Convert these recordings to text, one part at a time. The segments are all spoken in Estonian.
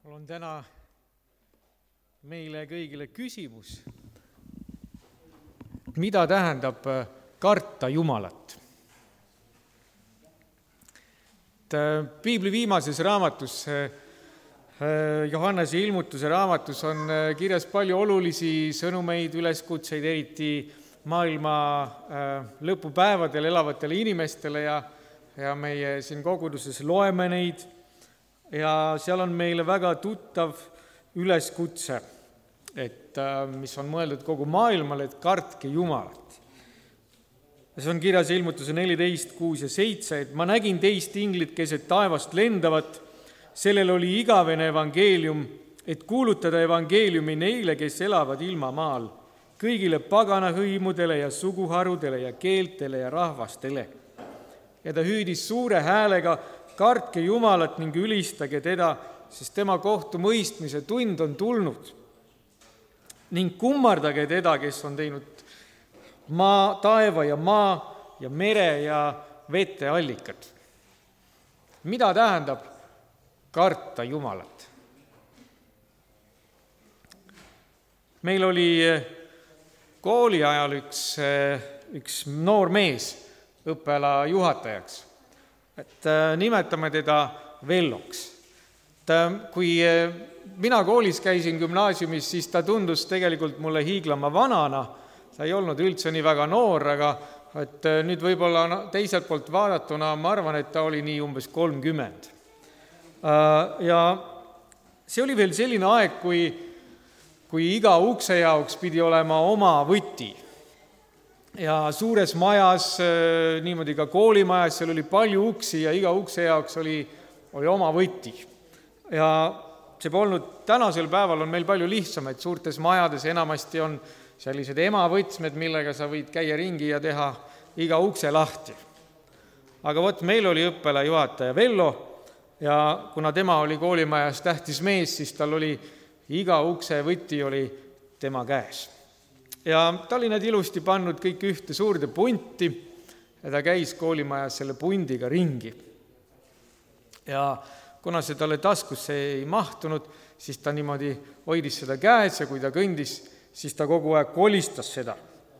Mul on täna meile kõigile küsimus, mida tähendab karta Jumalat? Piibli viimases raamatus, Johannese ilmutuse raamatus on kirjas palju olulisi sõnumeid, üleskutseid, eriti maailma lõpupäevadel elavatele inimestele ja meie siin koguduses loeme neid. Ja seal on meile väga tuttav üleskutse, mis on mõeldud kogu maailmale, et kartke Jumalat. See on kirjas ilmutuse 14, 6 ja 7, et ma nägin teist inglit keset taevast lendavat, sellel oli igavene evangeelium, et kuulutada evangeeliumi neile, kes elavad ilmamaal, kõigile paganahõimudele ja suguharudele ja keeltele ja rahvastele. Ja ta hüüdis suure häälega, kartke Jumalat ning ülistage teda, sest tema kohtumõistmise tund on tulnud. Ning kummardage teda, kes on teinud taeva ja maa ja mere ja vete allikad. Mida tähendab karta Jumalat? Meil oli kooli ajal üks noor mees õppela juhatajaks. Nimetame teda Velloks. Kui mina koolis käisin gümnaasiumis, siis ta tundus tegelikult mulle hiiglama vanana. Ta ei olnud üldse nii väga noor, aga nüüd võib-olla teiselt poolt vaadatuna ma arvan, et ta oli nii umbes 30. Ja see oli veel selline aeg, kui iga ukse jaoks pidi olema oma võti. Ja suures majas, niimoodi ka koolimajas, seal oli palju uksi ja iga ukse jaoks oli oma võti. Ja see polnud, tänasel päeval on meil palju lihtsam, et suurtes majades enamasti on sellised emavõtsmed, millega sa võid käia ringi ja teha iga ukse lahti. Aga meil oli õppela juhataja Vello ja kuna tema oli koolimajas tähtis mees, siis tal oli iga ukse võti oli tema käes. Ja ta oli need ilusti pannud kõik ühte suurde punti ja ta käis koolimajas selle pundiga ringi. Ja kuna see talle taskusse ei mahtunud, siis ta niimoodi hoidis seda käes ja kui ta kõndis, siis ta kogu aeg kolistas seda.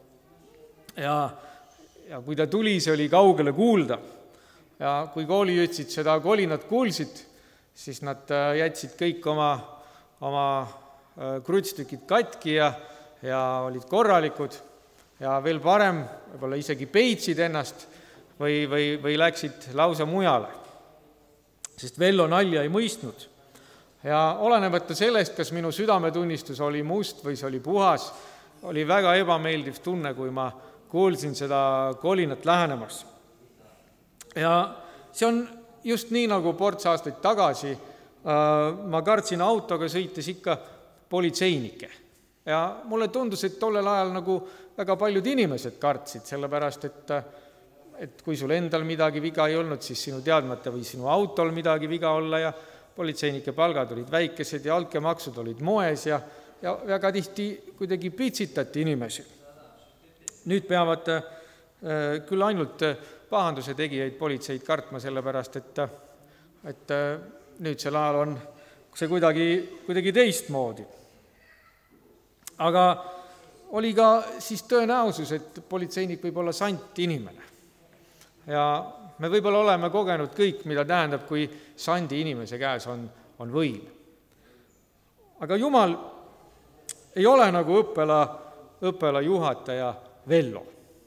Ja kui ta tuli, see oli kaugele kuulda. Ja kui koolijütsid seda kolinat kuulsid, siis nad jätsid kõik oma krutstükid katki ja olid korralikud ja veel parem, võib-olla isegi peitsid ennast või läksid lausa mujale. Sest Vello nalja ei mõistnud. Ja olenemata sellest, kas minu südametunnistus oli must või see oli puhas, oli väga ebameeldiv tunne, kui ma kuulsin seda kolinat lähenemas. Ja see on just nii, nagu ports aastaid tagasi ma kartsin autoga sõites ikka politseinikke. Ja mulle tundus, et tollel ajal nagu väga paljud inimesed kartsid, sellepärast, et kui sul endal midagi viga ei olnud, siis sinu teadmata või sinu autol midagi viga olla ja politseinike palgad olid väikesed ja altkäemaksud olid moes ja väga tihti kuidagi pitsitati inimesi. Nüüd peavad küll ainult pahanduse tegijaid politseid kartma, sellepärast, et nüüd sel ajal on see kuidagi teistmoodi. Aga oli ka siis tõenäosus, et politseinik võib olla sant inimene. Ja me võib-olla oleme kogenud kõik, mida tähendab, kui sandi inimese käes on võim. Aga Jumal ei ole nagu õppela juhataja Vello.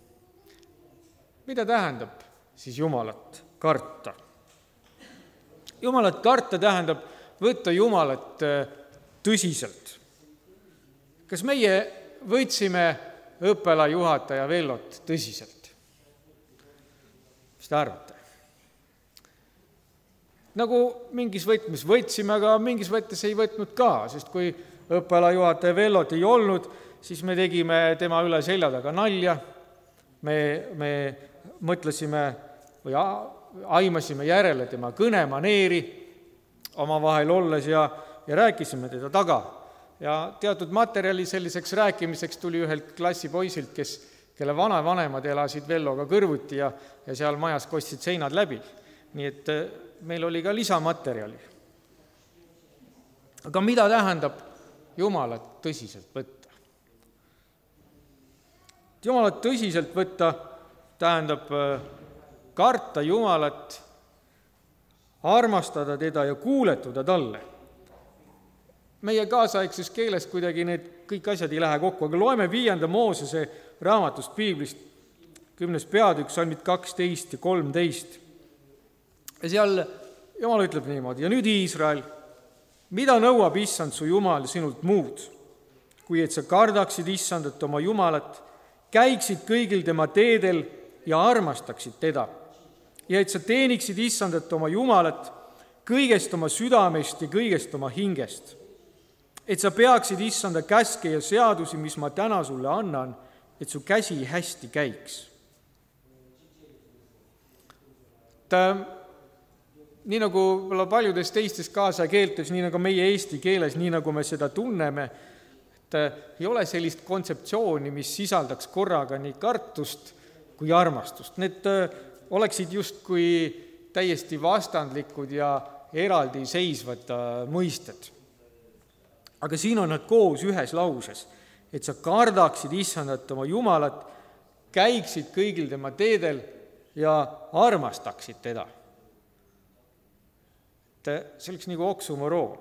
Mida tähendab siis Jumalat karta? Jumalat karta tähendab võtta Jumalat tõsiselt. Kas meie võtsime õppela juhataja Vellot tõsiselt? Mis te arvate? Nagu mingis võtmes võtsime, aga mingis võttes ei võtnud ka, sest kui õppela juhataja Vellot ei olnud, siis me tegime tema üle selja taga nalja, me mõtlesime või aimasime järele tema kõnemaneeri omavahel olles ja rääkisime teda taga. Ja teatud materjali selliseks rääkimiseks tuli ühelt klassipoisilt, kelle vanavanemad elasid Velloga kõrvuti ja seal majas kostsid seinad läbi. Nii et meil oli ka lisamaterjali. Aga mida tähendab Jumalat tõsiselt võtta? Jumalat tõsiselt võtta tähendab karta Jumalat, armastada teda ja kuuletuda talle. Meie kaasaegses keeles kuidagi need kõik asjad ei lähe kokku, aga loeme 5. Moosese raamatust Piiblist, 10. peatükk, salmid 12 ja 13. Ja seal Jumal ütleb niimoodi: ja nüüd Iisrael, mida nõuab Issand su Jumal sinult muud, kui et sa kardaksid Issandat oma Jumalat, käiksid kõigil tema teedel ja armastaksid teda, ja et sa teeniksid Issandat oma Jumalat kõigest oma südamest ja kõigest oma hingest, et sa peaksid Issanda käske ja seadusi, mis ma täna sulle annan, et su käsi hästi käiks. Nii nagu paljudes teistes kaasakeeltes, nii nagu meie eesti keeles, nii nagu me seda tunneme, et ei ole sellist kontseptsiooni, mis sisaldaks korraga nii kartust kui armastust. Need oleksid justkui täiesti vastandlikud ja eraldiseisvad mõisted. Aga siin on nad koos ühes lauses, et sa kardaksid Issandat oma Jumalat, käiksid kõigil tema teedel ja armastaksid teda. See oleks nagu oksümoroon.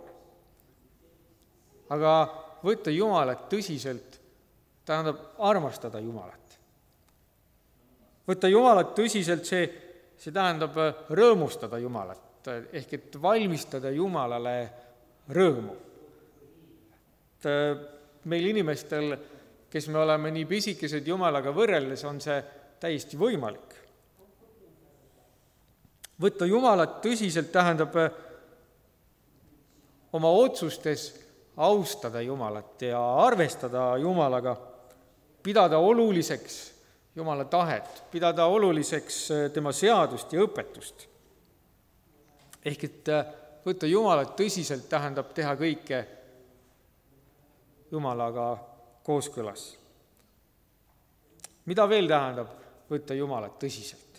Aga võtta Jumalat tõsiselt tähendab armastada Jumalat. Võtta Jumalat tõsiselt, see tähendab rõõmustada Jumalat, ehk et valmistada Jumalale rõõmu. Meil inimestel, kes me oleme nii pisikesed Jumalaga võrreldes, on see täiesti võimalik. Võtta Jumalat tõsiselt tähendab oma otsustes austada Jumalat ja arvestada Jumalaga, pidada oluliseks Jumala tahet, pidada oluliseks tema seadust ja õpetust. Ehk et võtta Jumalat tõsiselt tähendab teha kõike Jumalaga kooskõlas. Mida veel tähendab võtta Jumalat tõsiselt?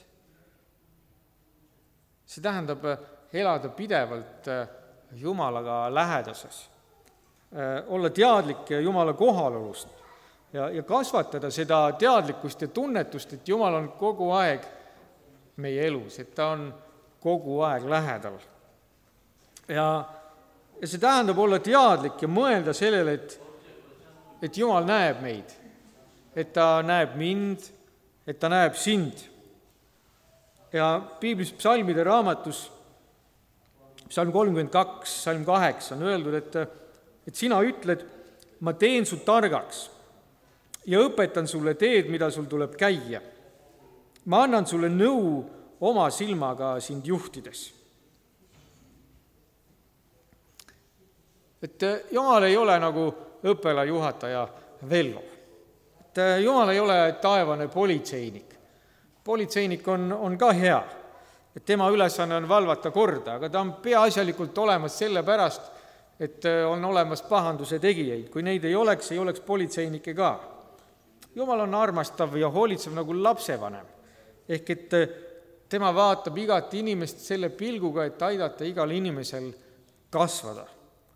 See tähendab elada pidevalt Jumalaga läheduses, olla teadlik Jumala kohalolust ja kasvatada seda teadlikkust ja tunnetust, et Jumal on kogu aeg meie elus, et ta on kogu aeg lähedal. Ja see tähendab olla teadlik ja mõelda sellele, et Jumal näeb meid, et ta näeb mind, et ta näeb sind. Ja Piiblis psalmide raamatus, psalm 32, psalm 8 on öeldud, et sina ütled, ma teen su targaks ja õpetan sulle teed, mida sul tuleb käia. Ma annan sulle nõu oma silmaga sind juhtides. Et Jumal ei ole nagu õppelajuhataja Vello. Et Jumal ei ole taevane politseinik. Politseinik on ka hea, et tema ülesanne on valvata korda, aga ta on peaasjalikult olemas sellepärast, et on olemas pahanduse tegijaid. Kui neid ei oleks politseinikke ka. Jumal on armastav ja hoolitsev nagu lapsevanem. Ehk et tema vaatab igat inimest selle pilguga, et aidata igal inimesel kasvada.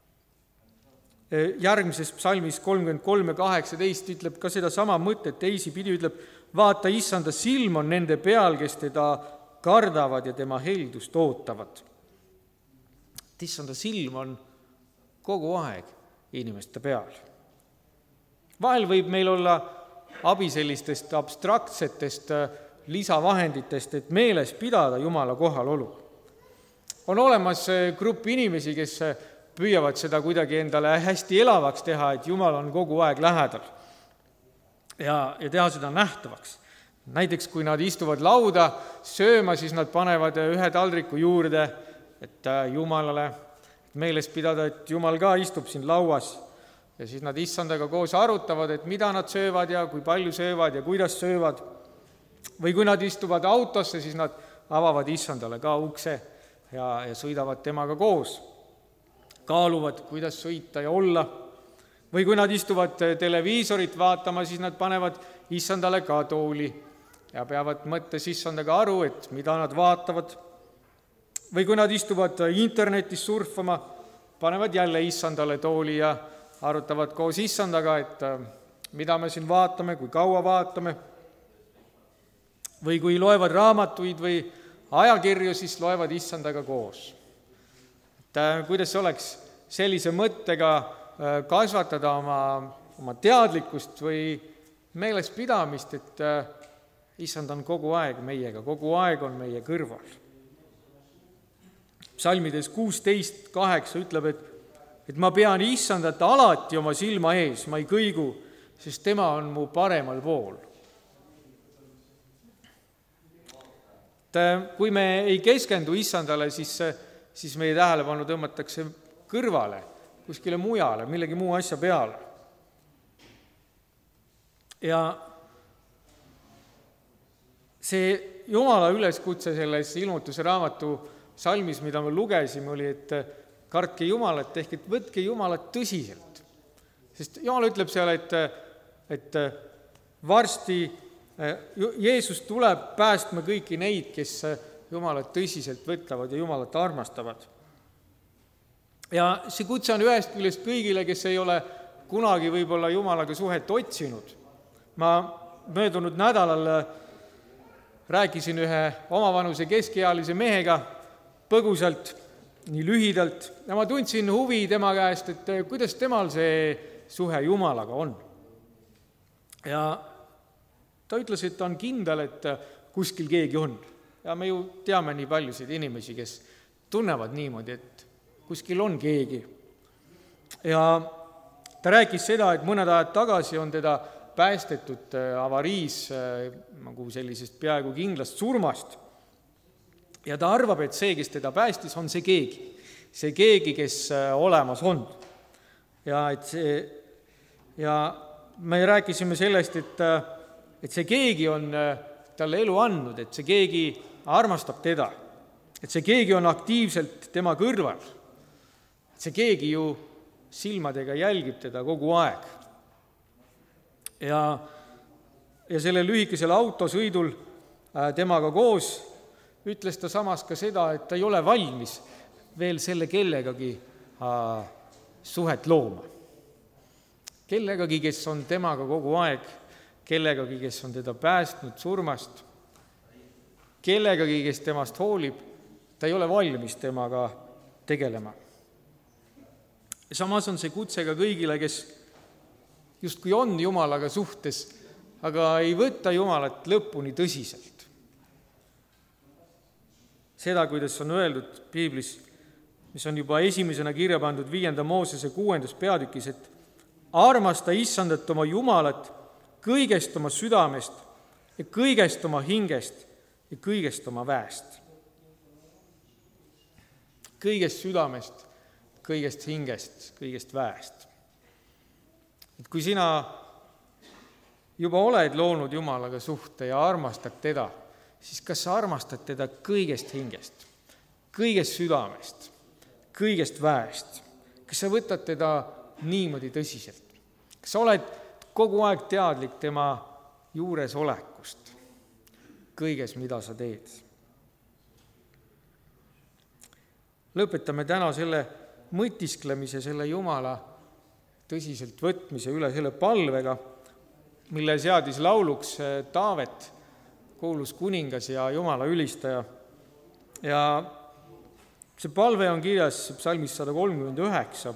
Järgmises psalmis 33 ja 18 ütleb ka seda sama mõtet, teisipidi ütleb, vaata, Issanda silm on nende peal, kes teda kardavad ja tema heldust ootavad. Issanda silm on kogu aeg inimeste peal. Vahel võib meil olla abi sellistest abstraktsetest lisavahenditest, et meeles pidada Jumala kohalolu. On olemas grupp inimesi, kes püüavad seda kuidagi endale hästi elavaks teha, et Jumal on kogu aeg lähedal ja teha seda nähtavaks. Näiteks, kui nad istuvad lauda sööma, siis nad panevad ühe taldriku juurde, et Jumalale meeles pidada, et Jumal ka istub siin lauas. Ja siis nad Issandaga koos arutavad, et mida nad söövad ja kui palju söövad ja kuidas söövad. Või kui nad istuvad autosse, siis nad avavad Issandale ka ukse ja sõidavad temaga koos. Kaaluvad, kuidas sõita ja olla. Või kui nad istuvad televiisorit vaatama, siis nad panevad Issandale ka tooli ja peavad mõttes Issandaga aru, et mida nad vaatavad. Või kui nad istuvad internetis surfama, panevad jälle issandale tooli ja arutavad koos issandaga, et mida me siin vaatame, kui kaua vaatame. Või kui loevad raamatuid või ajakirju, siis loevad issandaga koos. Et kuidas oleks sellise mõttega kasvatada oma teadlikkust või meelespidamist, et issand on kogu aeg meiega, kogu aeg on meie kõrval. Psalmides 16:8 ütleb, et ma pean issandat alati oma silma ees, ma ei kõigu, sest tema on mu paremal pool. Et kui me ei keskendu issandale, siis meie tähelepanu tõmmatakse kõrvale, kuskile mujale, millegi muu asja peale. Ja see Jumala üleskutse selles ilmutuse raamatu salmis, mida me lugesime, oli, et kartke Jumalat, ehk et võtke Jumalat tõsiselt. Sest Jumal ütleb seal, et varsti Jeesus tuleb päästma kõiki neid, kes Jumalat tõsiselt võtavad ja Jumalat armastavad. Ja see kutse on ühest küljest kõigile, kes ei ole kunagi võib-olla Jumalaga suhet otsinud. Ma möödunud nädalal rääkisin ühe omavanuse keskealise mehega põgusalt, nii lühidalt, ja ma tundsin huvi tema käest, et kuidas temal see suhe Jumalaga on. Ja ta ütles, et ta on kindel, et kuskil keegi on. Ja me ju teame nii paljusid inimesi, kes tunnevad niimoodi, et kuskil on keegi. Ja ta rääkis seda, et mõned ajad tagasi on teda päästetud avariis nagu sellisest peaaegu kindlast surmast. Ja ta arvab, et see, kes teda päästis, on see keegi, kes olemas on. Ja me rääkisime sellest, et see keegi on talle elu andnud, et see keegi armastab teda, et see keegi on aktiivselt tema kõrval, et see keegi ju silmadega jälgib teda kogu aeg. Ja sellel lühikesel autosõidul temaga koos ütles ta samas ka seda, et ta ei ole valmis veel selle kellegagi suhet looma. Kellegagi, kes on temaga kogu aeg, kellegagi, kes on teda päästnud surmast, kellegagi, kes temast hoolib, ta ei ole valmis temaga tegelema. Samas on see kutse ka kõigile, kes justkui on Jumalaga suhtes, aga ei võta Jumalat lõpuni tõsiselt. Seda, kuidas on öeldud piiblis, mis on juba esimesena kirja pandud 5. Moosese 6. peatükis, et armasta issandat oma Jumalat kõigest oma südamest ja kõigest oma hingest ja kõigest oma väest. Kõigest südamest, kõigest hingest, kõigest väest. Et kui sina juba oled loonud Jumalaga suhte ja armastad teda, siis kas sa armastad teda kõigest hingest, kõigest südamest, kõigest väest? Kas sa võtad teda niimoodi tõsiselt? Kas sa oled kogu aeg teadlik tema juuresolekust kõiges, mida sa teed? Lõpetame täna selle mõtisklemise, selle Jumala tõsiselt võtmise üle selle palvega, mille seadis lauluks Taavet, kuulus kuningas ja Jumala ülistaja. Ja see palve on kirjas psalmis 139.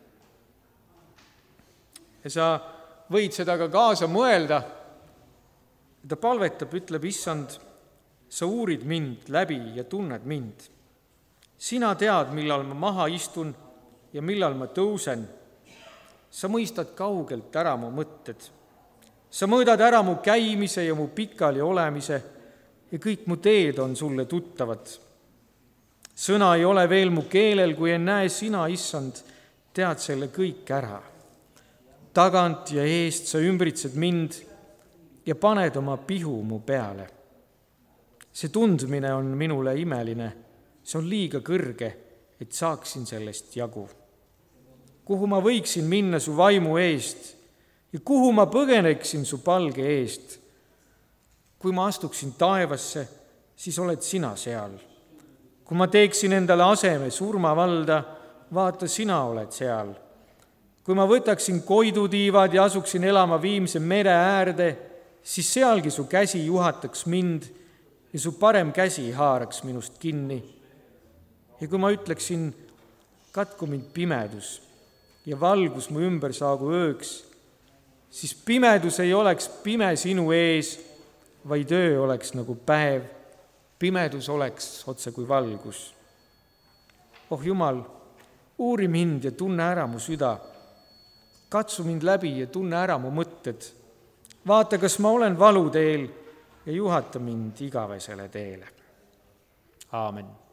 Ja sa võid seda ka kaasa mõelda. Ta palvetab, ütleb, issand, sa uurid mind läbi ja tunned mind. Sina tead, millal ma maha istun ja millal ma tõusen. Sa mõistad kaugelt ära mu mõtted. Sa mõõdad ära mu käimise ja mu pikali olemise ja kõik mu teed on sulle tuttavad. Sõna ei ole veel mu keelel, kui en näe sina, issand, tead selle kõik ära. Tagant ja eest sa ümbritsed mind ja paned oma pihu mu peale. See tundmine on minule imeline, see on liiga kõrge, et saaksin sellest jagu. Kuhu ma võiksin minna su vaimu eest ja kuhu ma põgeneksin su palge eest? Kui ma astuksin taevasse, siis oled sina seal. Kui ma teeksin endale aseme surmavalda, vaata, sina oled seal. Kui ma võtaksin koidutiivad ja asuksin elama Viimse mere äärde, siis sealgi su käsi juhataks mind ja su parem käsi haaraks minust kinni. Ja kui ma ütleksin, katku mind pimedus ja valgus mu ümber saagu ööks, siis pimedus ei oleks pime sinu ees, vaid öö oleks nagu päev, pimedus oleks otse kui valgus. Oh Jumal, uuri mind ja tunne ära mu süda. Katsu mind läbi ja tunne ära mu mõtted. Vaata, kas ma olen valuteel ja juhata mind igavesele teele. Aamen.